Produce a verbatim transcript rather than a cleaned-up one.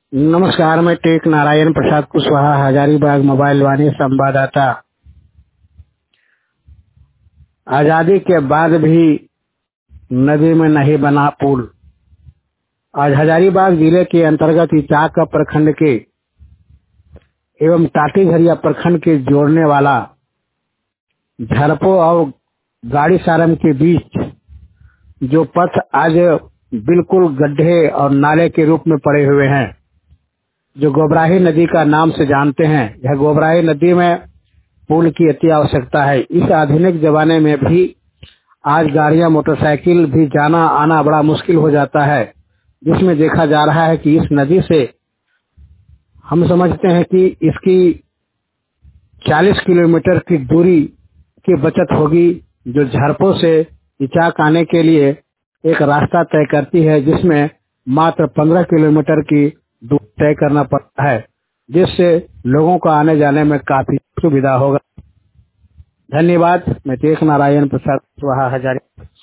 नमस्कार, मैं टेक नारायण प्रसाद कुशवाहा, हजारीबाग मोबाइल वाणी संवाददाता। आजादी के बाद भी नदी में नहीं बना पुल। आज हजारीबाग जिले के अंतर्गत इचाक प्रखंड के एवं टाटीझरिया प्रखंड के जोड़ने वाला झरपो और गाड़ी सारम के बीच जो पथ आज बिल्कुल गड्ढे और नाले के रूप में पड़े हुए हैं, जो गोबराही नदी का नाम से जानते हैं। यह गोबराही नदी में पुल की अति आवश्यकता है। इस आधुनिक जमाने में भी आज गाड़ियां, मोटरसाइकिल भी जाना आना बड़ा मुश्किल हो जाता है, जिसमें देखा जा रहा है कि इस नदी से हम समझते हैं कि इसकी चालीस किलोमीटर की दूरी की बचत होगी, जो झरपो से इचाक आने के लिए एक रास्ता तय करती है, जिसमें मात्र पंद्रह किलोमीटर की दूरी तय करना पड़ता है, जिससे लोगों को आने जाने में काफी सुविधा होगा। धन्यवाद। मैं टेक नारायण प्रसाद कुशवाहा, हजारी।